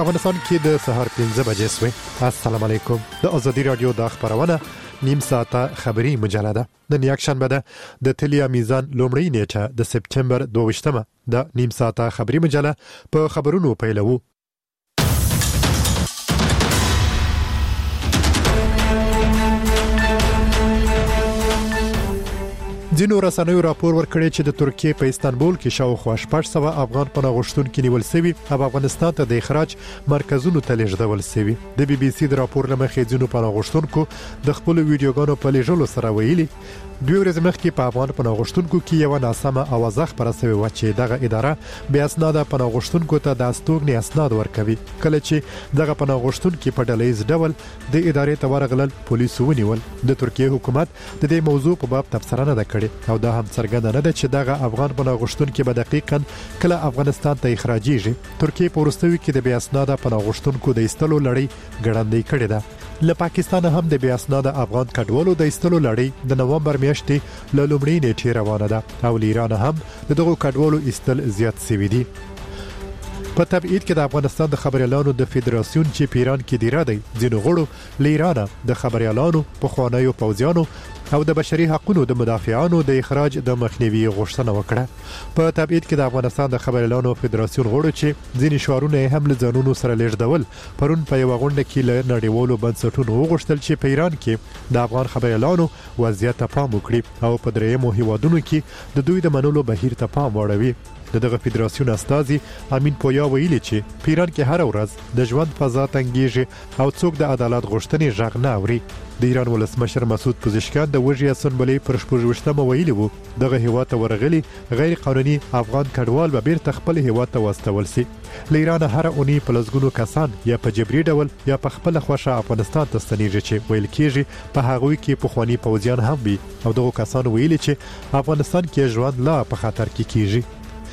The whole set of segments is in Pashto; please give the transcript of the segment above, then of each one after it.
افغانستان کې د سهار 15 بجې سوي. السلام علیکم. د ازادي رادیو د خبرونه نیم ساعته خبری مجله ده. د نیاکشنبه ده د تلیا میزان لومړی نیټه د سپتمبر 22مه د نیم ساعته خبری مجله په خبرونو پیلوو. ځینو رسنیو راپور ورکړی چې د ترکیه په استانبول کې شاوخوا 600 افغان پناه غوښتونکي نیول شوي او افغانستان ته د اخراج مرکزونو ته لیږدول شوي. د بي بي سي د راپور لمخې ځینو پناه غوښتونکو د خپل ویډیوګانو په لیږلو سره ویلي دوی ورځ مخکې په افغان پناه غوښتونکو کې یو ناسمه اوازه خبره شوې و چې دغه اداره بیا اسناد پناه غوښتونکو ته د استوګنې اسناد ورکوي. کله چې دغه پناه غوښتونکي په ډلهیز ډول د ادارې ته ورغلل پولیسو ونیول. د ترکیه حکومت د دې موضوع په باب تبصره نه کړې او دا هم څرګنده نه ده چې دغه افغان پناه غوښتونکي به دقیقاً کله افغانستان ته اخراجيږي. ترکیه په وروستیو کې د بیا اسناد پناه غوښتونکو د ایستلو لړۍ ګړندۍ کړې ده. له پاکستان هم د بیا اسناد افغان کډوالو د ایستلو لړۍ د نومبر میاشتې له لومړۍ نیټې روانه ده او ایران هم دغه کډوالو ایستل زیات شوی دي. په تبعید کې د افغانستان د خبريالانو د فدراسیون چې پیران کې دی را دی ځینو غړو لیرانه د خبريالانو په خوانیو پوزیانو او د بشري حقوقو د مدافعانو د اخراج د مخنیوي غوښتنه وکړه. په تبعید کې د افغانستان د خبريالانو فدراسیون غړو چې ځینې شعارونه هم له ځانونو سره لیږدول پرون په یو غونډه کې له نړیوالو بنسټونو وغوښتل چې په ایران کې د افغان خبريالانو وضعیت ته پام وکړي او په درېیمو هیوادونو کې د دوی د منلو بهیر ته پام واړوي. دغه فدراسیون استازي امین پویا ویلي چې پیران کې هر ورځ د ژوند فضا تنګیږي او څوک د عدالت غوښتنې ژغ نه اوري. د ایران ولسمشر مسعود پزشکیان د وژې اسمبلی پر 28مه ویلي وو دغه هیواد ته ورغلي غیر قانوني افغان کډوال به بیرته خپل هیواد ته واستول شي. له ایران هر اونۍ په لسګونو کسان یا په جبري ډول یا په خپل خوښه افغانستان ته ستنیږي چې ویل کېږي په هغوی کې پخوانی پوځیان هم وي او دغه کسان ویلي چې افغانستان کې ژوند لا په خطر کې کیږي.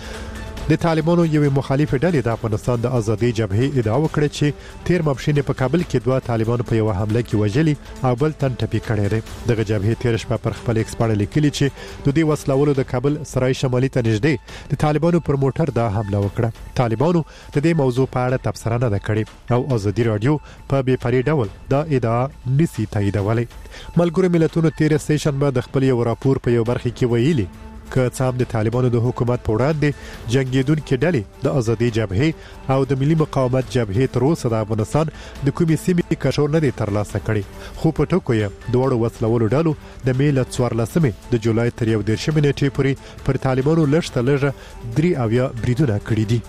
د طالبانو یوې مخالفه ډلې د افغانستان د ازادي جبهې ادعا وکړه چې تیر ماپښین په کابل کې دوه طالبان په یو حمله کې وژلي او بل تن ټپي کړی دی. دغه جبهې تیر شپه پر خپل ایکس باندې لیکلي چې د دې وسلوالو د کابل سرای شمالي ته نږدې د طالبانو پر موټر دا حمله وکړه. طالبانو د دې موضوع په اړه تبصره نه کړې او ازادي رادیو په بې پرې ډول دا ادعا نسی تاییدولې. ملګرو ملتونو تیر سیشن د خپل یو راپور په یو برخه کې ویلي که څام د طالبانو د حکومت په وړاندې جنگیدونکو ډلې د ازادي جبهې او د ملي مقاومت جبهې تر اوسه د افغانستان د کومې سیمې کنټرول نه دی ترلاسه کړی خو په ټکو یې دوړو وسلوالو ډلو د میل 14 د جولای تر 11 نیټې پورې پر طالبانو لږه لږه 3 بریدونه کړی دي.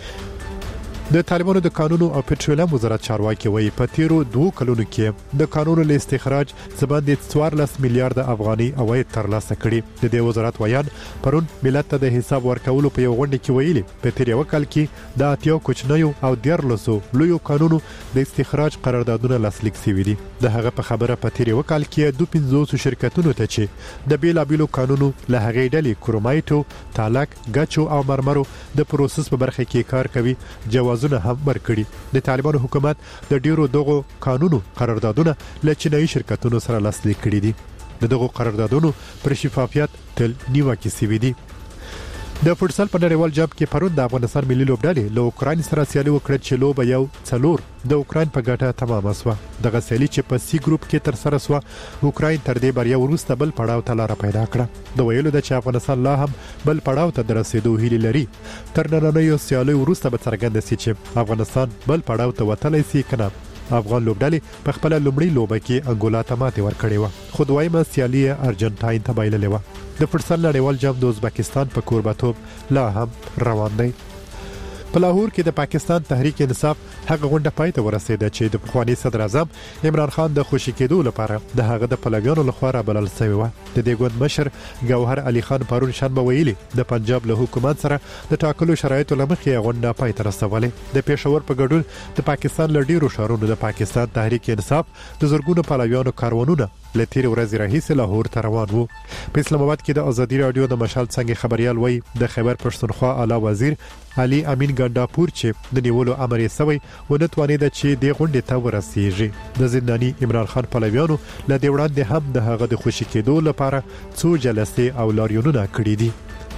د طالبانو د قانونو او پټرولیم وزارت چارواکي وایي په تیرو 2 کلونو کې د قانونو له استخراج څخه 14 میلیارډ افغاني عواید ترلاسه کړي. د دې وزارت ویان پرون ملت ته د حساب ورکولو په یو غونډه کې ویلي په تیر یو کال کې د اتیو کوچنیو او 14 لویو قانونو د استخراج قراردادونه لاسلیک شوي دي. د هغه په خبره په تیر یو کال کې 250 شرکتونو ته چې د بیلابیلو قانونو له هغې ډلې کرومایټو، تالک، ګچو او مرمرو د پروسس په برخه کې کار کوي جوازونه هم ورکړي. د طالبانو حکومت د ډیرو دغه قانونو قراردادونه له چینایي شرکتونو سره لاسلیک کړي دي. دغه قراردادونو پر شفافیت تل نیوکه شوي دي. د فوټسال په نړیوال جام کې پرون د افغانستان ملي لوبډلې له اوکراین سره سیالي وکړه چې لوبه یو 4 د اوکراین په ګټه تمامه شوه. دغه سیالي چې په سی ګروپ کې تر سره شوه اوکراین تر دې بریا وروسته بل پړاو ته لار پیدا کړه. د ویلو د چې افغانستان لا هم بل پړاو ته درسېدو هیله لري. تر نننیو سیالي وروسته به څرګنده شي چې افغانستان بل پړاو ته وتلی شي کنه. افغان لوبډلې په خپل لومړی لوبه کې انګولا ته ماتې ورکړې و خو دویمه سیالي ارجنټاین ته بایللې و. د فوټسال نړیوال جام د ازبکستان په کوربتوب لا هم روان دی. په لاهور کې د پاکستان تحریک انصاف هغه غونډه پای ته ورسېده چې د پخوانی صدر اعظم عمران خان د خوشی کېدو لپاره د هغه د پلویانو لخوا بلل شوی و. د دې ګوند مشر ګوهر علي خان پرون شنبه ویلي د پنجاب له حکومت سره د ټاکلو شرایطو لمخې غونډه پای ته رسولې. د پېښور په ګډون د پاکستان له ډیرو ښارونو د پاکستان تحریک انصاف د زرګونو پلویانو کاروانونه له تیر ورځې راهیسې لاهور ته روان وو. په اسلام آباد کې د ازادي رادیو د مشال څنګه خبريال وای د خیبر پښتونخوا اعلی وزیر علي امین ګنداپور چې د نیولو امر یې سوی ونه توانید چې د غونډې ته ورسیږي. د زنداني عمران خان پلویانو له دې وړاندې هم د هغه د خوشی کېدو لپاره څو جلسې او لاریونونه کړې دي.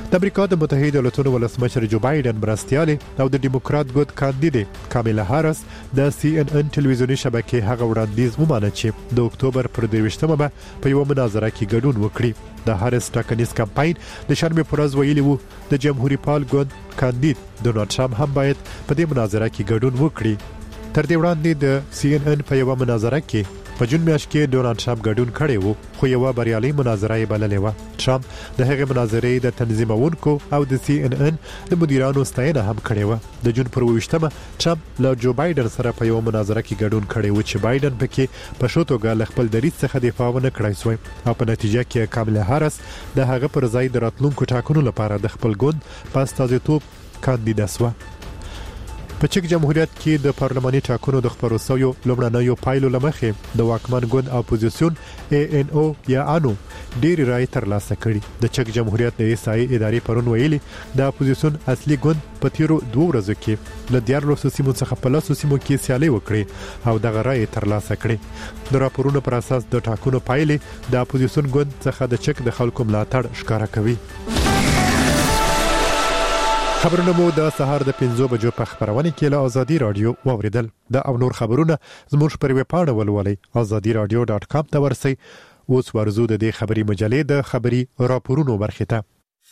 د امریکا د متحده ایالاتونو ولسمشر جو بایدن مرستیال او د دیموکرات ګوند کاندیدې کاملا هاریس د CNN ټلویزیونی شبکې هغه وړاندیز ومانه چې د اکتوبر پر 23مه به په یو مناظره کې ګډون وکړي. د هاریس ټاکنیز کمپاین د شنبه پر ورځ ویلي وو د جمهوریت پال ګوند کاندید ډونالد ټرمپ هم باید په دې مناظره کې ګډون وکړي. تر دې وړاندې د CNN په یو مناظره کې په جون میاشت کې ډونالد ټرمپ ګډون کړی وو، خو یو بریالي مناظره یې بللې و. ټرمپ د هغې مناظرې د تنظیمونکو او د CNN د مدیرانو ستاینه هم کړې و. د جون پر 28مه ټرمپ له جو بایدن سره په یو مناظره کې ګډون کړی و چې بایدن پکې په شوتوګه له خپل دریځ څخه دفاع ونه کړای سوی او په نتیجه کې کاملا هاریس د هغه پر ځای د راتلونکو ټاکنو لپاره د خپل ګوند په استازیتوب کاندیده سوه. په چک جمهوریت کې د پارلماني ټاکنو د خبرو سویو لومړنیو پایلو لمخې د واکمن ګوند اپوزیسیون ANO یا انو ډېری رای ترلاسه کړي. د چک جمهوریت د ایسای ادارې پرون ویلي د اپوزیسیون اصلي ګوند په تیرو 2 ورځو کې له 14 سیمو څخه په 10 سیمو کې سیالي وکړي او دغه رای ترلاسه کړي. د راپورونو پر اساس د ټاکنو پایلې د اپوزیسیون ګوند څخه د چک د خلکو ملاتړ ښکارا کوي. خبرونه مو د سهار د 5 بجو په خبرونه کې له ازادي رادیو واوریدل. د او نور خبرونه زموږ پر ویب پاڼه ولولئ azadiradio.com ته ورسئ. اوس ورزو د دې خبري مجلې د خبري راپورونو برخه ته.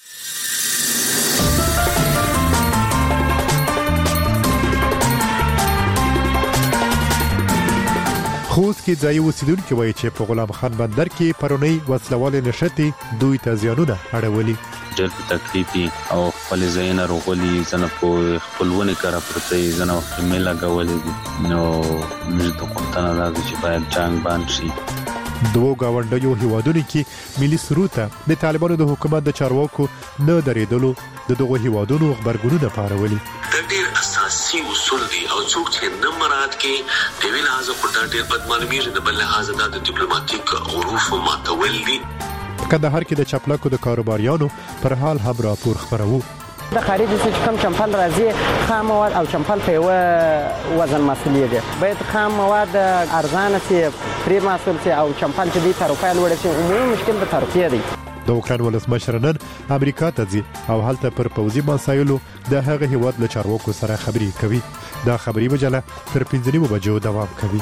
خوست کې ځای اوسیدونکو وایي چې په غلام خان بندر کې پرونی وسلوال نشتی دوی ته زیانونه اړولي. ډېر تکلیفي او خپل ځین روغلي زنه په خپلونه کار پرته زنه میلا غولې نو موږ ته کومتنه راځي چې باید جنگ باندې شي. دوه گاونډیو هیوادونو کې ملي سروته د طالبانو د حکومت د چارواکو نه درېدلو د دغه هیوادونو خبرګونونه پارولي. د ډېر اساسي اصول دي او څوک چې نه مراد کې د ویل حاضر په ډېر بدمعلومي د بل حاضر د ډیپلوماټیک عروف ماتول دي. کندهار کې د چپلکو د کاروباریانو پر حال هم راپور خبرو. د خرید چې کوم چمپل راځي خام مواد او چمپل په وزن مسئله دي. باید خام مواد ارزانه سي پری مسئول سي او چمپل چې دي تروفایل وړي سي عمومي مشکل به تروفیه دي. د اوکران ولسمشر نن امریکا ته ځي او هلته پر پوزي مسایلو د هغه هیواد له چارواکو سره خبرې کوي. دا خبري مجله تر 15 بجو دوام کوي.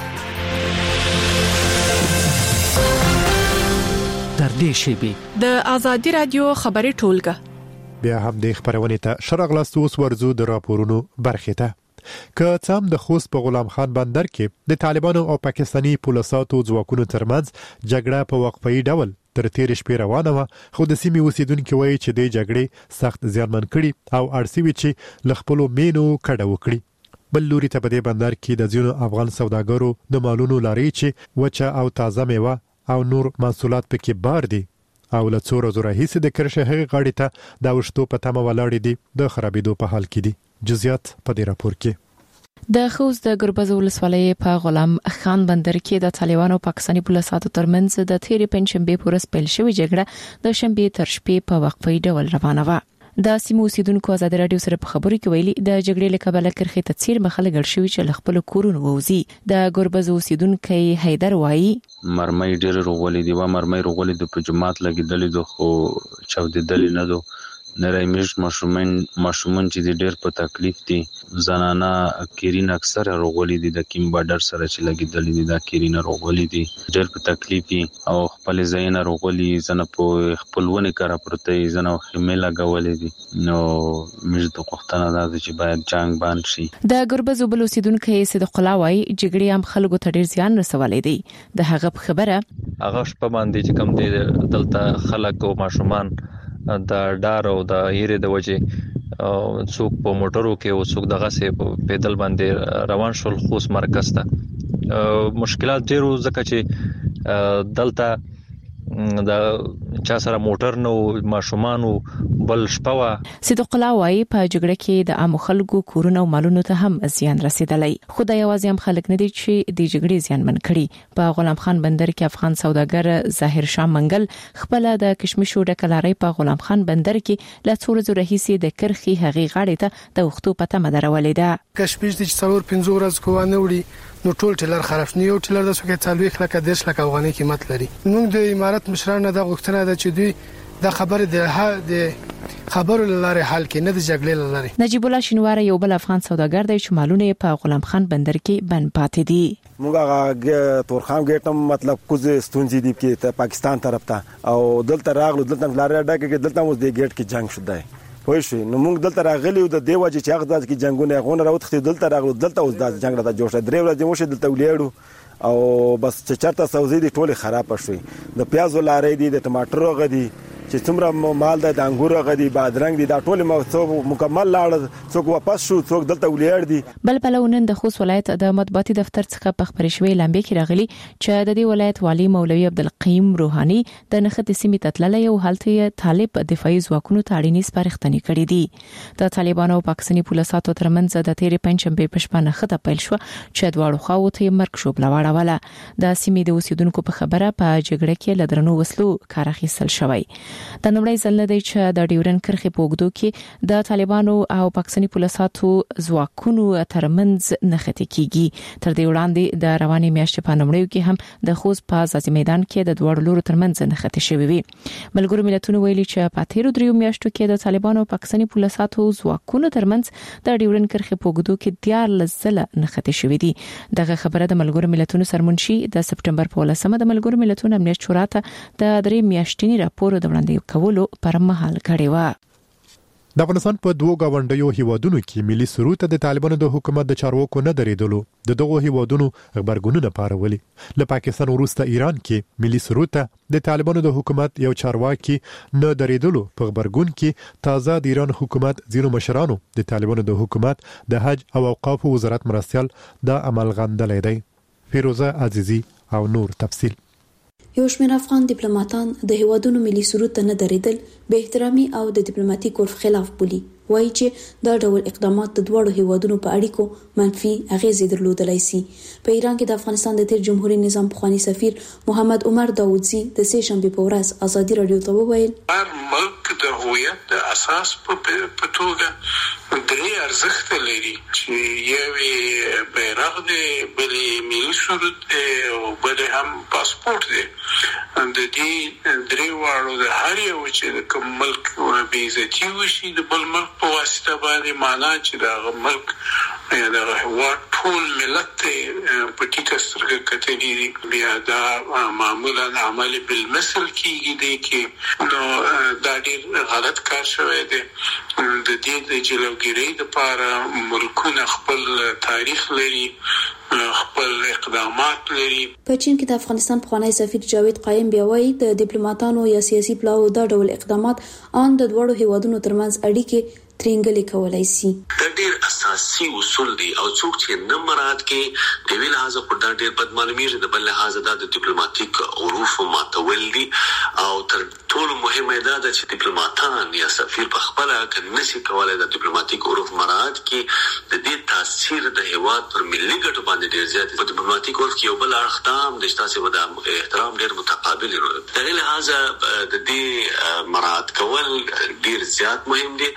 در دې شیبي د ازادي رادیو خبري ټولګه بیا هم د خبرونه ته شرغلاست اوس ورزو د راپورونو برخه ته. که څام د خوست په غلام خان بندر کې د طالبانو او پاکستاني پولیسو ځواکونو ترمنځ جګړه په وقفه‌ای ډول تر تیر شپې روانه و، خو د سیمې اوسیدونکو وایي چې د جګړې سخت زیانمن کړي او ارسوي چې لخپلو مینو کډه وکړي. بل لوري ته په دې بندر کې د ځینو افغان سوداګرو د مالونو لاري چې وچه او تازه میوه او نور محصولات پکې بار دي او له څو ورځې راهیسې د کرښې هغې غاړې ته د اوښتو په تمه ولاړې دي د خرابېدو په حال کې دي. جزئیات په دې راپور کې. د خوست د ګربز ولسوالۍ په غلام خان بندر کې د طالبانو او پاکستاني پولیسو ترمنځ د تیرې پنځشنبه پر ورځ پیل شوې جګړه د شنبه تر شپې په وقفه ډول روانه و. د سیمو اوسیدونکو ازادي رادیو سره په خبرو کې ویلي د جګړې له کبله کرخې ته څیر مخاله ګډ شوی چې خپل کورونه ووزي. د ګربز اوسیدونکو حیدر وایي مرمۍ ډېر روغلي دي و مرمۍ روغلي د په جماعت لګیدلې دو خو چاودېدلې نه دو نری میش ماشومان چې ډېر په تکلیف دي. زنانا کیرین اکثر روغلي دي د کیم بارډر سره چې لګیدلې دي دا کیرین روغلي دي ډېر په تکلیف دي او خپل ځین روغلي زنه په خپلونه کار پرته زنه خمیله غولې دي نو موږ ته کوښتنه ده چې باید جنگ باندې شي. د ګربز بل اوسیدونکو صدق الله وایي جګړې هم خلکو ته ډېر زیان رسولې دي. د هغه خبره هغه شپه باندې چې کم دي دلته خلک او ماشومان د ډار او د هیره د وجه څوک په موټرو کې او څوک دغه سه په پیدل باندې روان شول خوست مرکز ته. مشکلات ډیرو ځکه چې دلته د چا سره موټر نو ماشومان بل شپه صدق الله وايي په جګړه کې د عام خلکو کورونه او مالونو ته هم زیان رسیدلی. خدای یوازې هم خلک نه دي چې د جګړې زیان من کړي. په غلام خان بندر کې افغان سوداګر ظاهر شاه منګل خپل د کشمشو ډکلاري په غلام خان بندر کې له څو ورځې راهیسې د کرخي هغې غاړې ته د وختو پته مدرولې ده. کشمش د 4-5 ورځې کوانه وړي نو ټول ټلر خراب نه یو ټلر د څوکې 40 لک 10 لک افغاني قیمت لري. موږ د امارات مشرانو د غوښتنه ده چې دوی دا خبره د خبرو لاره حل کې نه د جګړې لاره. نجیب الله شینوار یو بل افغان سوداګر دی چې مالونه په غلام خان بندر کې بند پاتې دي. موږ هغه تورخم ګیټ مطلب کوز ستونزې دي کې پاکستان طرف ته او دلته راغلو دلته لاره ډکه کې دلته اوس د ګیټ کې جنگ شوه. پوه شئ نو موږ دلته راغلی او د دیواجی چې هغه ځکه جنگونه غون راوتخته دلته راغلو دلته اوس د جنگ راته جوړ شو. درې ورځې مو شه دلته ولیړو او بس چې چرته سوزي دي ټوله خراب شوي. د پیازو لارې دي د ټماټرو غدي چې څومره مال د انګورو غدي بادرنګ دي دا ټوله مکمل لاړ څوک واپس شو څوک دلته ولیړ دي. بل پلوونن د خوست ولایت د مطبوعاتي دفتر څخه په خبري شوې لامبې کې راغلي چې د دې ولایت والی مولوي عبدالقیم روحاني د نخت سیمې تتللې او حالت طالب دفاعي ځواکونو ته اړینې سپارښتنې کړې دي. د طالبانو او پاکستاني پولیسو ترمنځ د تیرې پنځمبه په شپه نخته پیل شو چې دواړو خواو ته مرګ شو بلواړه د سیمې د اوسیدونکو په خبره په جګړه کې لدرنو وسلو کار اخیستل شوی. د نړۍ ځل نه دی چې د ډیورن کرخې په اوږدو کې د طالبانو او پاکستاني پولیسو ځواکونو ترمنځ نښتې کیږي. تر دې وړاندې د رواني میاشتې په نومړیو کې هم د خوست په ځاځي میدان کې د دوړ لورو ترمنځ نښتې شوې وي. ملګرو ملتونو ویلي چې په تیرو دریو میاشتو کې د طالبانو او پاکستاني پولیسو ځواکونو ترمنځ د ډیورن کرخې په اوږدو کې 14 ځله نښتې شوې دي. دغه خبره د ملګرو ملتونو سرمنشي د سپټمبر په 10مه د ملګرو ملتونو امنیت شورا ته د 3 میاشتنی راپور د وړاندې کولو پر مهال کړی و. د افغانستان په دوه گاونډیو هیوادونو کې ملي سرود د طالبانو د حکومت د چارواکو نه درېدلو د دغه هیوادونو خبرګونونه پارولي. له پاکستان وروسته ایران کې ملي سرود د طالبانو د حکومت یو چارواکي نه درېدلو په خبرګون کې تازه د ایران حکومت ځینو مشرانو د طالبانو د حکومت د حج او اوقاف وزارت مرستيال د عمل غندلې دی. فیروزه عزیزی او نور تفصیل. یو شمېر افغان ډیپلوماټان د هیوادونو ملي سرود ته نه درېدل به احترامي او د ډیپلوماټیک عرف خلاف بولي. وایي چې دا ډول اقدامات د دوړو هیوادونو په اړیکو منفي اغیزې درلودلای شي. په ایران کې د افغانستان د تیر جمهوریت نظام پخوانی سفیر محمد عمر داوودزی د سه شنبه په ورځ ازادي رادیو ته وویل ملک د هویت د اساس په توګه درې ارزښت لري چې یو بیرغ دی بل ملي سرود دی او بل هم پاسپورت دی. د دې درې واړو د هر یو چې کوم ملک بې عزتي وشي د بل ملک په واسطه باندې معنا چې دا ملک یا دا هیواد ټول ملت په ټیټه سترګه کتلي دي. بیا دا معمولا عمل بالمثل کېږي دی کې نو دا ډېر غلط کار شوی دی. د دې د جلوګیرۍ لپاره ملکونه خپل تاریخ لري خپل اقدامات لري. په چین کې د افغانستان پخوانی سفیر جاوید قایم بیا وایي د ډیپلوماټانو یا سیاسي پلاو دا ډول اقدامات ان د دوړو هیوادونو ترمنځ اړیکې ترنګلې کولای شي. دا ډېر اساسي اصول دي او څوک چې نه مراعات کې د ویل لحاظه په ډېر بد معلومیږي د بل لحاظه د ډیپلوماټیک عروف ماتول دي او تر ټولو مهمه دا ده چې ډیپلوماټان یا سفیر په خپل کنيسي کولای د ډیپلوماټیک عروف مراعات کې د دې تاثیر د هیواد پر ملي ګټو باندې ډېر زیات په ډیپلوماټیک عرف کې یو بل اړخدام د شتاسي د احترام ډېر متقابل دی. د لحاظه د دې مراعات کول ډېر زیات مهم دي.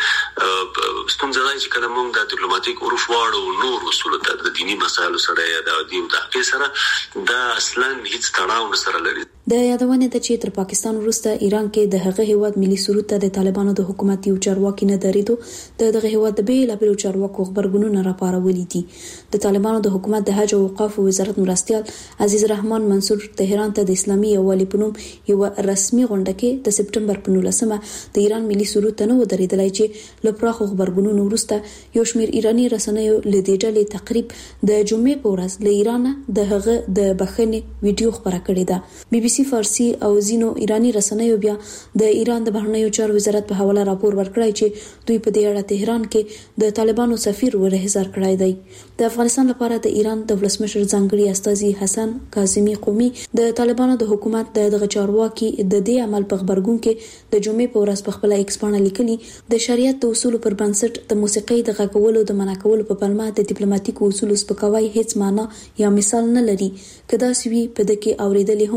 ستونزه ده چې کله موږ د ډیپلوماټیک عروف واړو نور اصول د دینی مسایلو سره یا د دین د حق سره دا اصلا هیڅ تړاو سره لري. د یادونه ته چې تر پاکستان وروسته ایران کې د هغه هیواد ملي سرود ته د طالبانو د حکومت یو چارواکي نه درېدو دغه هیواد د بیلابیلو چارواکو خبرګونونه راپارولي دي. د طالبانو د حکومت د حج او اوقاف وزارت مرستيال عزیز رحمان منصور تهران ته د اسلامي یووالي په نوم یو رسمي غونډه کې د سپټمبر په 19مه د ایران ملي سرود ته نه ودرېدلای چې لپاره خبرګونونو وروسته یو شمېر ایرانی رسنیو لیدې ډلې تقریب د جمعې په ورځ له ایران د هغه د بخښنې ویډیو خبره کړې ده. بي بي سي فارسی او زینو ایرانی رسنیو بیا د ایران د بهرنیو چارو وزارت په حواله راپور ورکړی چې دوی په دې اړه تهران کې د طالبانو سفیر ورهزار کړی دی. د افغانستان لپاره د ایران د ولسمشر ځانګړي استازي حسن کاظمي قومي د طالبانو د حکومت دغه چارواکي د دې عمل په خبرګون کې د جمعې په ورځ په خپل ایکس باندې لیکلي د شریعت د اصول پر بنسټ د موسیقي د غږولو د منع کولو په پلمه د ډیپلوماټیک اصول سپکاوی هیڅ معنا یا مثال نه لري. کدا سوي په دغه اوریدلې هم شامل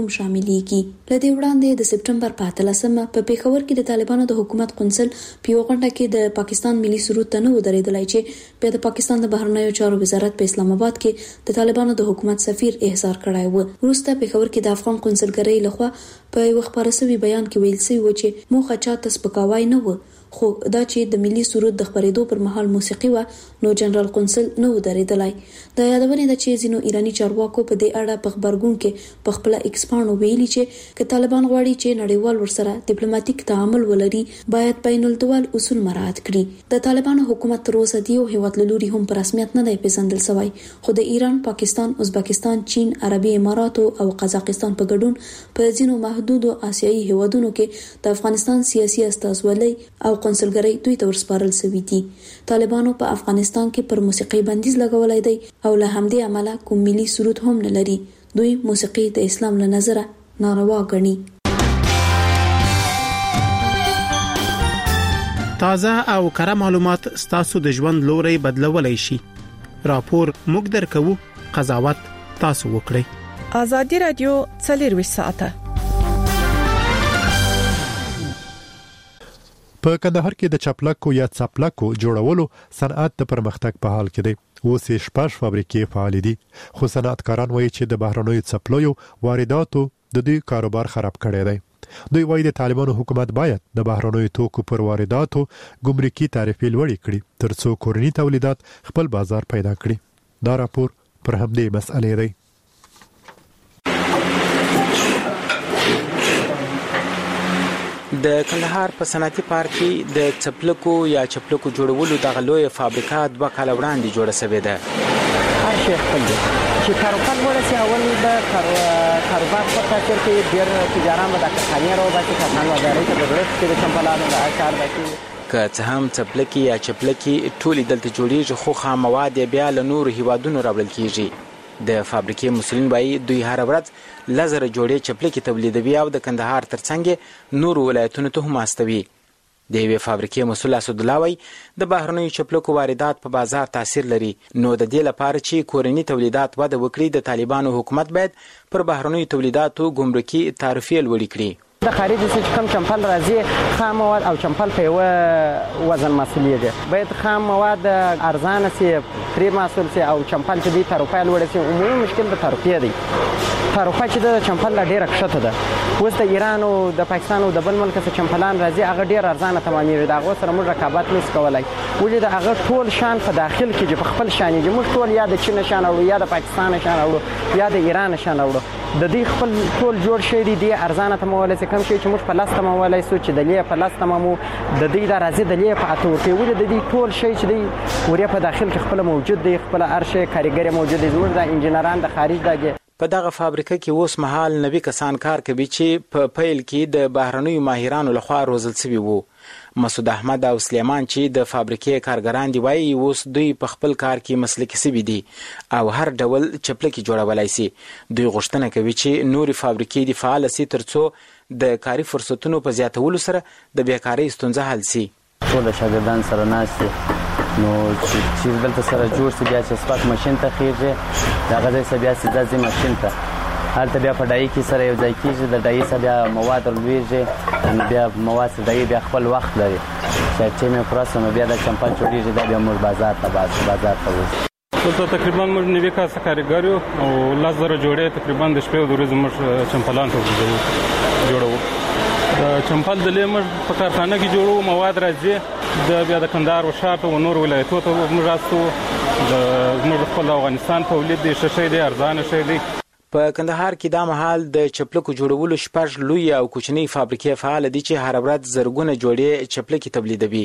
پیلېږي. لدې وړاندې د سپټمبر په 13مه په پیښور کې د طالبانو د حکومت قونسل په یو غونډه کې د پاکستان ملي سرود ته نه ودرېدلی چې بیا د پاکستان د بهرنیو چارو وزارت په اسلام آباد کې د طالبانو د حکومت سفیر احضار کړی و. وروسته پیښور کې د افغان قونسلګرۍ لخوا په یو خبري سوي بیان کې ویل شوی و چې موخه چاته سپکاوی نه و، خو دا چې د ملي سرود د خبرېدو پر مهال موسیقي و نو جنرال قونسل نه ودرېدلی. د یادونه ده چې ځینو ایرانی چارواکو په دې اړه په خبرګون کې په خپل ایکسپانو ویلي چې که طالبان غواړي چې نړیوال ورسره ډیپلوماټیک تعامل ولري باید بین الدول اصول مراعات کړي. د طالبانو حکومت تر اوسه دی او هیواد لوري هم په رسمیت نه دی پیژندل شوی، خو د ایران، پاکستان، ازبکستان، چین، عربي اماراتو او قزاقستان په ګډون په ځینو محدودو آسیایي هیوادونو کې د افغانستان سیاسي استازولۍ او قونسلګرۍ دوی ته ورسپارل شوی دي. طالبانو په افغانستان کې پر موسیقي بندیز لګولای دی او له همدې عمله کوم ملي سرود هم نه لري. دوی موسیقي د اسلام له نظره ناروا ګڼي. تازه او کره معلومات ستاسو د ژوند لوري بدلولای شي. راپور موږ درکو، قضاوت تاسو وکړئ. ازادي رادیو 24 ساعته. په کندهار کې د چپلکو یا څپلکو جوړولو صنعت د پرمختګ په حال کې دی. اوس یې شپږ فابریکې فعال دي، خو صنعتکاران وایي چې د بهرنیو څپلیو وارداتو د دوی کاروبار خراب کړی دی. دوی وایي د طالبانو حکومت باید د بهرنیو توکو پر وارداتو ګمرکي تعرفې لوړې کړي ترڅو کورني تولیدات خپل بازار پیدا کړي. دا راپور پر همدې مسئلې دی. د کندهار په صنعتي پارک کې د چپلکو یا چپلکو جوړولو د غلوې فابریکه 2 کال وړاندې جوړه شوې ده. هر شي خپل دي چې کاروبار ورسي اول د کاروبار په تاثیر کې ډیر تجاران به د کارخانې راوځي، کارخانه وزارت ته ضرورت کې د چمپلانو د کار دي. که څه هم چپلکی یا چپلکی ټولې دلته جوړیږي، خو خام مواد بیا له نورو هیوادونو راوړل کیږي. د فابریکې مسؤلین وایي دوی هر ورځ لزر جوړې چپلکی تولیدوي او د کندهار ترڅنګ نور ولایتونو ته هم استوي. د یوې فابریکې مسؤل اسد الله وایي د بهرنیو چپلکو واردات په بازار تاثیر لري، نو د دې لپاره چې کورني تولیدات وده وکړي د طالبانو حکومت باید پر بهرنیو تولیداتو ګمرکي تعرفې لوړې کړي. د خارجي چې کوم چمپل راځي خام مواد او چمپل په یو وزن مسؤلیږي، باید خام مواد ارزانه سي، پری مسؤل سي او چمپل چې دی طرفه لوړ سي. عمومي مشکل د طرفه دی. طرفه چې د چمپل ډیره کښته ده. اوس د ایران او د پاکستان او د بل ملک څخه چمپلان راځي، هغه ډیر ارزانه تمامېږي. دا هغه سره موږ رقابت نس کولای. ولې د هغه ټول شان په داخل کې په خپل شان دي. موږ ټول یا د چین شان او یا د پاکستان شان او یا د ایران شان او د دې خپل ټول جوړ شوی دی ارزانه تمول سي. کم شي چې موږ په لاس تمولای سو چې د لې په لاس تمامو د دې د راځي د لې په اتور کې ولې د دې ټول شي چې دی وریا په داخل کې خپل موجود دی، خپل ارشه کاریګر موجود دی. زموږ د انجنیران د خارج دغه په دغه فابریکه کې اوس مهال 90 کسان کار کوي چې په پیل کې د بهرنیو ماهرانو لخوا روزل شوي وو. مسعود احمد او سلیمان چې د فابریکې کارګران دی وایي اوس دوی په خپل کار کې مسلکي شوي دي او هر ډول چپلکي جوړولای شي. دوی غوښتنه کوي چې نوري فابریکې د فعال شي ترڅو د کاري فرصتونو په زیاتولو سره د بیکارۍ ستونزه حل شي. ټول شاګردان سره ناشته نو چې دلته سره جوړ شي بیا چې سپاک ماشين ته خېږي دا غځي بیا سیده ماشين ته هلته بیا په ډای کې سره یو ځای کېږي، د ډای سره بیا مواد لویږي، بیا مواد سره ډای بیا خپل وخت لري چې مې پروسه نو بیا د چمپل جوړیږي دا بیا موږ بازار ته وځي. دلته تقریبا موږ 90 کسه کارګر یو او 10,000 جوړې تقریبا د شپې او د ورځې موږ چمپلان ته جوړو. د چمپل د لیمر په کارخانه کې جوړو، مواد راځي د بیا د کندهار او شاته او نور ولایتونو ته موږ راستو. د موږ خپل افغانستان تولید دي شې دي ارزانه شې دي. په کندهار کې دا مهال د چپلکو جوړولو 6 لوی او کوچنی فابریکې فعال دي چې هر ورځ زرګونه جوړې چپلکي تولیدوي.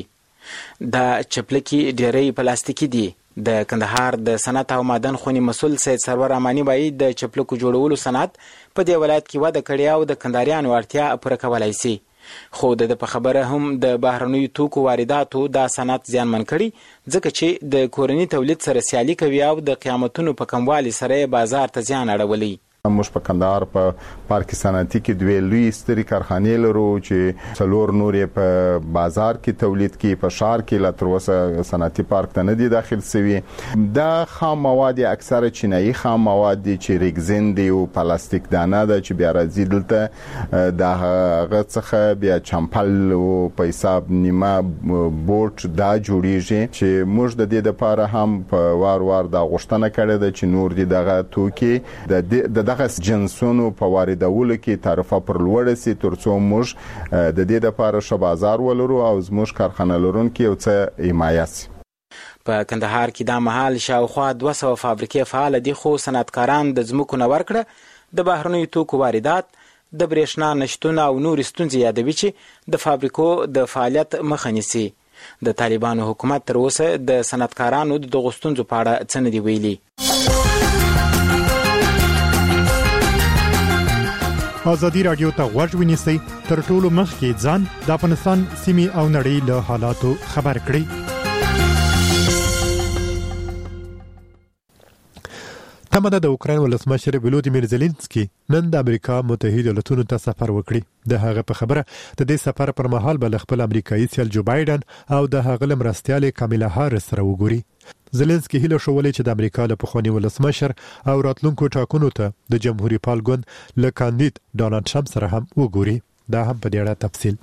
دا چپلکي ډېرې پلاستیکي دي. د کندهار د صنعت او معدن خونی مسؤل سید سرور امانی وایي د چپلکو جوړولو صنعت په دې ولایت کې وده کړې او د کندهاریانو اړتیا پوره کولای شي. خو د په خبره هم د بهرنیو توکو وارداتو دا صنعت زیانمن کړي ځکه چې د کورني تولید سره سیالي کوي او د قیمتونو په کموالي سره بازار ته زیان اړولي. موږ په کندهار په پارک صنعتي کې دوه لوی ستري کارخانې لرو چې څلور نورې په بازار کې تولید کې په شهر کې لا تر اوسه صنعتي پارک ته نه دي داخل شوي. دا خام مواد اکثره چینایي خام مواد دي چې ریګزین دی او پلاستیک دانه ده چې بیا راځي دلته د هغه څخه بیا چمپل او په حساب نیمه بوټ دا جوړیږي چې موږ د دې لپاره هم په وار دا غوښتنه کړې ده چې نور دي دغه توکي د دغه جنسونو په واردولو کې تعرفه پر لوړ سي ترڅو موږ د دې لپاره ش بازار ولرو او زموږ کارخانه لرونکي او څه حمایت سي. په کندهار کې د مهال شاوخوا 200 فابریکې فعال دي خو صنعتکاران د ځمکو نه ورکړه د بهرنیو توکو واردات د برېښنا نشټون او نور ستونزې یادوي چې د فابریکو د فعالیت مخه نیسي. د طالبانو حکومت تر اوسه د صنعتکارانو د غوښتنو په اړه څه نه دی ویلي. ازادي رادیو ته غوږ ونیسئ تر ټولو مخکې ځان د افغانستان سیمې او نړۍ له حالاتو خبر کړئ. تمه د اوکراین ولسمشر ولودیمیر زيلنسکي نن د امریکا متحده ایالاتونو ته سفر وکړي. د هغه په خبره د دې سفر پر مهال بل خپل امریکایي سیال جو بایدن او د هغه لمرستياله کاملا هارس سره وګوري. زيلنسکي هیله شولې چې د امریکا له پخوانی ولسمشر او راتلونکو ټاکنو ته د جمهوریت پال ګوند له کاندید ډونالد ټرمپ سره هم وګوري. دا هم په دې اړه تفصیل.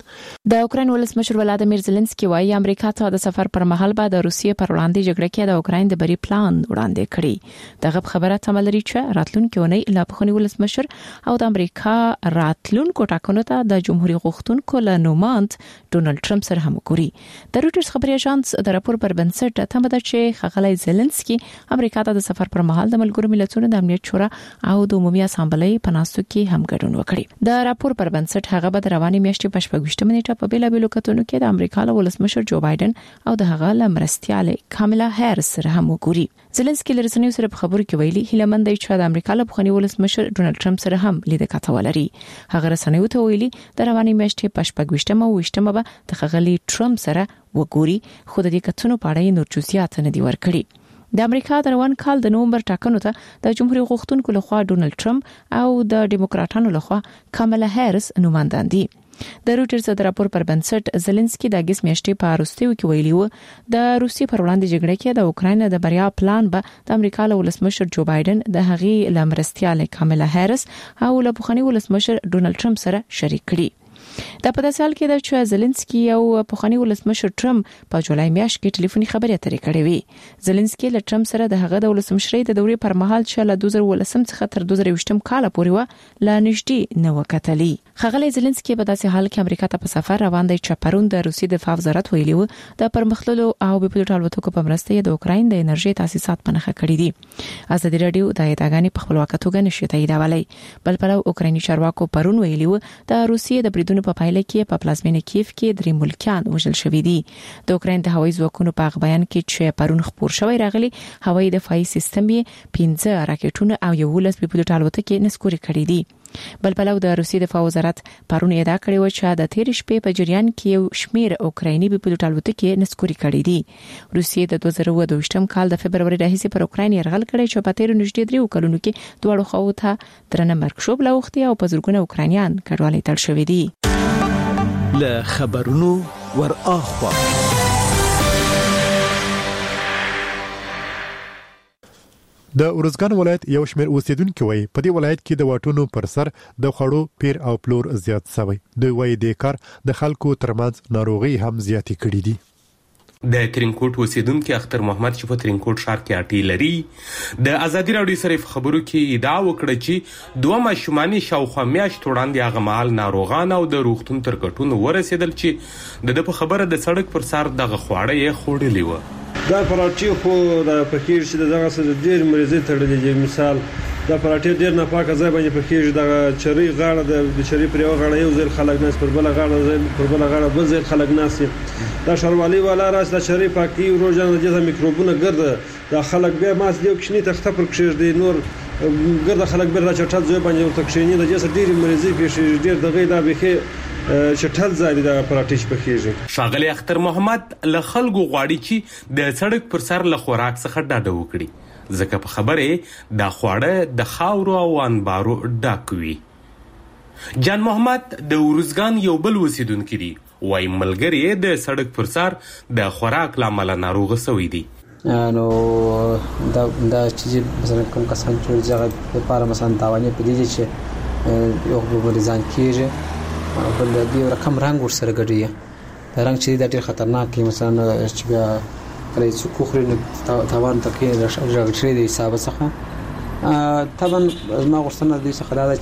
د اوکراین ولسمشر ولادیمیر زيلنسکي وايي امریکا ته د سفر پر مهال به د روسیې پر وړاندې جګړه کې د اوکراین د بری پلان وړاندې کړي. دغه خبره تملري چې راتلونکي ونې لا پخوانی ولسمشر او د امریکا راتلونکو ټاکنو ته د جمهوریت غوښتونکو له نوماند ډونالد ټرمپ سره هم وګوري. د رويټرز خبري اژانس د راپور پر بنسټ تمه ده چې ښاغلی زيلنسکي امریکا ته د سفر پر مهال د ملګرو ملتونو د امنیت شورا او د عمومي اسامبلې په ناستو کې هم ګډون وکړي. د راپور پر بنسټ هغه به د رواني میاشتې په 28 نیټه په بیلابیلو کتونو کې د امریکا له ولسمشر جو بایدن او د هغه لمرستياله کاملا هارس سره هم وګوري. زيلنسکي لرسنیو سره په خبرو کې ویلي هیلمند دی چې د امریکا له پخوانی ولسمشر ډونالد ټرمپ سره هم لیدل کاته ولري. هغه رسنیو ته ویلي د رواني میاشتې په 28 به د خغلی ټرمپ سره وګوري خو د دې کتونو په اړه نور جزئیات نه دی ورکړي. د امریکا د روان کال د نومبر ټاکنو ته د جمهوریت غوښتونکو لخوا ډونالد ټرمپ او د ډیموکراتانو لخوا کاملا هارس نوماندان دي. د رويټرز د راپور پر بنسټ زيلنسکي د اگست میاشتې په اروستیو کې ویلي و د روسیې پر وړاندې جګړه کې د اوکراین د بریا پلان به د امریکا له ولسمشر جو بایدن د هغې لمرستياله کاملا هارس او له پخوانی ولسمشر ډونالد ټرمپ سره شریک کړي. د په داسې حال کې د چې زيلنسکي او پخوانی ولسمشر ټرمپ په جولای میاشت کې ټلیفوني خبرې اترې کړې وي. زيلنسکي له ټرمپ سره د هغه د ولسمشرۍ د دورې پر مهال چې له 2018 څخه تر 2020 کال پورې و لا نږدې نه وکټلي. ښاغلی زيلنسکي په داسې حال کې امریکا ته په سفر روان دی چې پرون د روسي دفاع وزارت ویلي و د پرمختللو او بیپلوټ الوتکو په مرسته د اوکراین د انرژي تاسیسات په نخښه کړی دي. ازادي رادیو د ادعاګانې په خپلواکه توګه نشي تاییدولای. بل پلو اوکرایني چارواکو پرون ویلي و د روسیې د بریدونو په پایله کې په پلازمینه کیف کې درې ملکیان وژل شوي دي. د اوکراین د هوایي ځواکونو په بیان کې چې پرون خبر شوی راغلی هوایي دفاعي سیستم یې 15 راکټونه او 11 بیپلوټ الوتکې نسکوري کړې دي. بل پلو د روسي دفاع وزارت پرون ادعا کړې و چې د تیر شپې په جریان کې یو شمیر اوکرایني بیپلوټ الوتکې نسکوري کړې دي. روسیې د 2022 کال د فبرवरी راهیسې پر اوکراین یرغل کړی چې په تیر نږدې 3 کلونو کې دوه خواو ته درنه مرګشوب لاوختي او په زرګونه اوکراینیان کډوالۍ تړل شوي دي. له خبرونو ور اخوا د اورزګان ولایت یو شمېر اوسیدونکو وایي په دې ولایت کې د واټونو پر سر د خړو پیر او پلور زیات شوی. دوی وایي د کار د خلکو ترمنځ ناروغي هم زیاتې کړې دي. د ترینکوټ اوسیدونکو اختر محمد چې په ترینکوټ ښار کې اټی لري د ازادي رادیو سره خبرو کې ادعا وکړه چې دوه ماشومان شاوخوا میاشت وړاندې هغه مهال ناروغان او د روغتون تر کټونو ورسېدل چې د په خبره د سړک پر سر دغه خواړه یې خوړلې و. دا پراټي خو د پکیر چې دغه سره ډېر مریضي تړلې دي. مثال دا پراټي ډېر نه پاکه ځای باندې پکیر دغه چری غاړه د چری پر یو غاړه یو ځل خلک ناس پر بل غاړه پر بل غاړه بل ځل خلک ناس دا شروالي والا راس د چری پاکي روزانه د میکروبونه ګرځي دا خلک به ماس دیو کښنی تخته پر کښیر دي نور ګرځي خلک به راچټل ځای باندې ورته کښینی د جسد ډېر مریضي پیښې ډېر دغه دا به چټل ځای د پراټیش پکېږي. ښاغلی اختر محمد له خلکو غواړي چې د سړک پر سر له خوراک څخه ډډه وکړي ځکه په خبره دا خواړه د خاورو او انبارو ډک وي. جان محمد د ورزګان یو بل اوسیدونکی دی. وای ملګری د سړک پر سر د خوراک لامل ناروغ شوی دی. نو دا چې مثلا کوم کسان چې ځای لپاره مثلا تاواني پدې چې یو مریضان کېږي بل دې رقم رنگ ور سره ګډي دا رنگ چې دا ډېر خطرناک دی. مثلا چې بیا کله چې کوخري نو تاوان تکي راغشري دی حساب څخه طبعا ما غوښتنه دوی څخه دا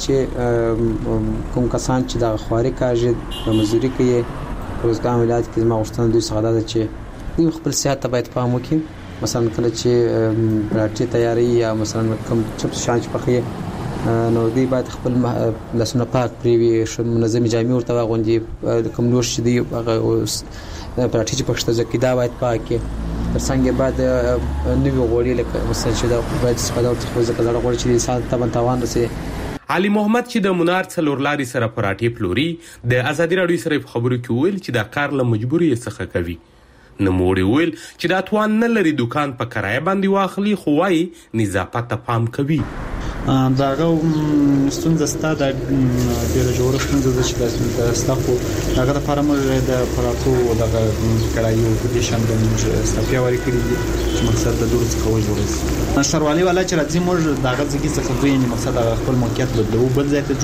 چې کوم کسان چې د خواري کاږي د مزدوري کوي روزګان ولایت کې ما غوښتنه دوی څخه دا چې دوی خپل صحت ته باید پام وکړي. مثلا کله چې پراټي تیاری یا مثلا کوم چپس شانچ پخې نو دوی باید خپل لاسونه پاک پریوي منظم جامې ورته واغوندي. کوم نوش چې دی هغه پراټي چې پخته ځکه دا باید پاکي څنګه بعد نوې غوړي لکه مثلا چې دا باید استفاده ورته ځکه دا غوړي چې انسان ته تاوان رسي. علي محمد چې د منار څلورلاري سره پراټي پلوري د ازادي راډیو سره خبرو کې ویل چې دا کار له مجبوري څخه کوي. نو موري ویل چې دا توان نه لري دکان په کرایه باندې واخلي خو وايي نظافت ته پام کوي. داغه ستونزه ستاده ډیره جوړه ستونزه چې د ستاسو داغه لپاره موږ د پراتو دغه کړایو په دې شان د ستاپیا وري کړی چې مقصد د دروس کول جوړه شروالي والا چې راځي موږ داغه ځکه څخه دوی نه مقصد د خپل موقعیت بدلو بل ځای ته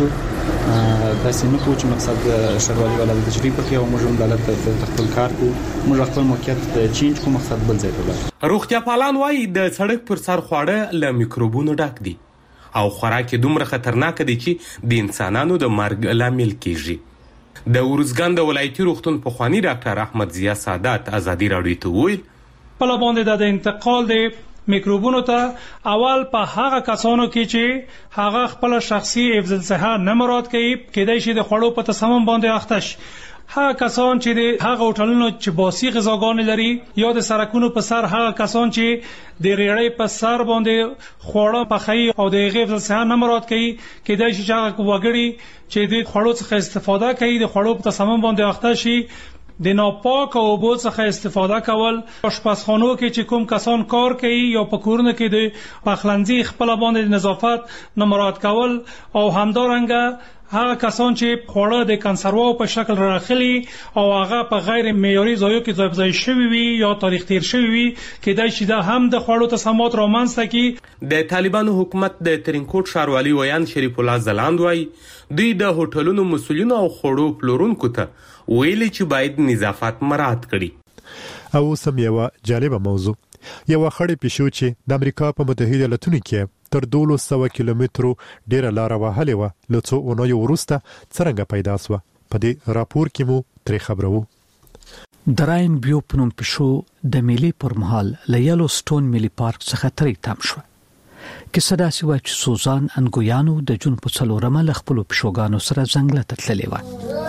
جوړ تاسو نه کوم چې مقصد شروالي والا د تجربه کوي او موږ هم دلته خپل کار کوو موږ خپل موقعیت چینج کوو مقصد بل ځای ته روغتیا پالان وايي د سړک پر سر خواړه له میکروبونو ډک دي او خوراک دومره خطرناک دي چې د انسانانو د مرګ لامل کیږي. د ورزګان د ولایتي روغتون پخوانی ډاکټر احمد ضیا سادات ازادي راډیو ته ویل په لاباندې د انتقال د میکروبونو ته اول په هغه کسانو کې چې هغه خپل شخصي حفظ الصحه نه مراعات کوي کېدای شي د خوړو په تصمیم باندې اخته هغه کسان چې د هغه هوټلونو چې باسي غذاګانې لري یا د سرکونو په سر هغه کسان چې د ریړې په سر باندې خوړه پخې او د حفظ الصحه نه مراعات کوي کېدای شي چې هغه وګړي چې د خوړو څخه استفاده کوي د خوړو په تصمیم باندې اخته شي. د ناپاک او اوبو څخه استفاده کول آشپزخانو کې چې کوم کسان کار کوي یا په کورونو کې د پخلنځي خپل باندې نظافت نه مراعات کول او همدارنګه هغه کسان چې خوړه د کنسروا په شکل راخلي او هغه په غیر معیاري ځایو کې ځای شوی وي یا تاریخ تیر شوی وي کېدای شي دا هم د خوړو تصامات رامنځته کړي. د طالبانو حکومت د ترینکوټ ښاروالي ویان شریف الله زلاند وايي دوی د هوټلونو مسؤلینو او خوړو پلورونکو ته ویلي چې باید نظافت مراعات کړي. او سم یو جالبه موضوع یو خړې پښو چې د امریکا په متحده ایالاتونو کې تر 200 کیلومترو ډیره لار وهلې و لڅو اونیو وروسته څنګه پیدا سو په دې راپور کې مو ترې خبرو. دراین بیو پنوم پښو د ملي پرمحل له یلو سټون ملي پارک څخه ترې تام شو. کیسه دا سوي چې سوزان انګویانو د جون په څلورمه ل خپل پښوګانو سره ځنګل ته تللې و.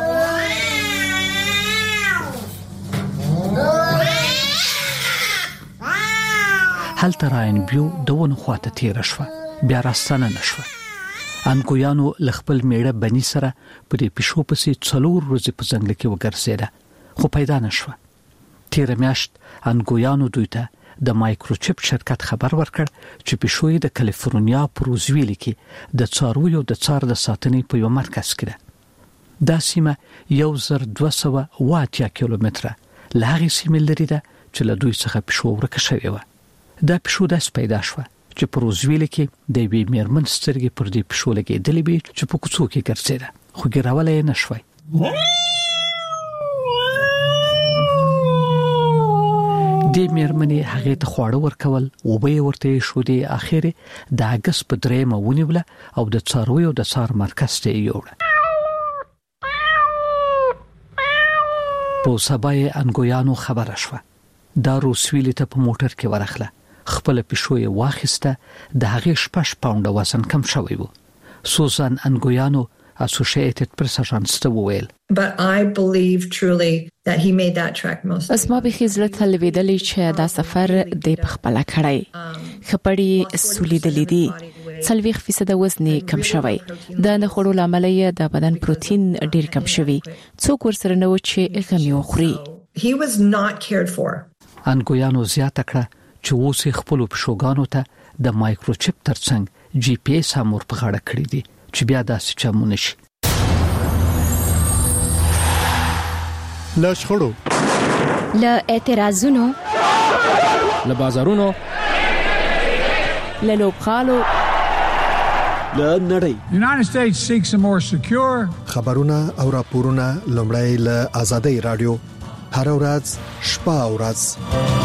هل تراین بیو دونه خواته تیر شو بیا راستنه نشو. انګویانو لخپل میړه بني سره په دې پښو پسې 4 ورځې په ځنګل کې وګرځیده خو پیدا نشو. تیر میاشت انګویانو دوی ته د مایکروچپ شرکت خبر ورکړ چې پښوی د کالیفورنیا په روزویل کې د څارویو د څار د ساتنې په یو مرکز کې ده. دا سیمه 1280 کیلومتره لهغه سیمه لري ده چې له دوی څخه پښو ورکه شوی و. دا پښو داس پیدا شو چې په روزویل کې د وی میرمن سترګې پر دې پښو لګېدلې به چې په کوڅو کې ګرځیده خو ګراولې نشوي. د میرمنې هغه ته خواړه ورکول او به ورته شو دی اخر د اگست په 3 ونیوله او د څارویو د څار مرکز ته یوړه. په سبای انګویانو خبر شوه دا روسویل ته په موټر کې ورخله خپل پښوی واخسته د هغه 6 پاونډ وزن کم شوی وو. سوزان انګویانو اسوسییټډ پریس اژانس ته وویل But I believe truly that he made that trek most. اسما به خزله تلویدلې چې دا سفر د پخپله کړی خپړی سولیدلې دي 30% وزن کم شوی د نه خورو لامل یې د بدن پروتین ډیر کم شوی څوک ورسره نو چې غمی وخوري. He was not cared for. انګویانو زیاته کړه چې اوس خپل پښوګانو ته د مایکروچپ ترڅنګ جی پی ایس هم ور په غاړه کړی دی چې بیا داسې چمونه شي. له شخړو، له اعتراضونو، له بازارونو، له لوبخالو، له نړۍ. United States seeks a more secure. خبرونه او راپورونه لومړی له آزادۍ رادیو هر ورځ شپه او ورځ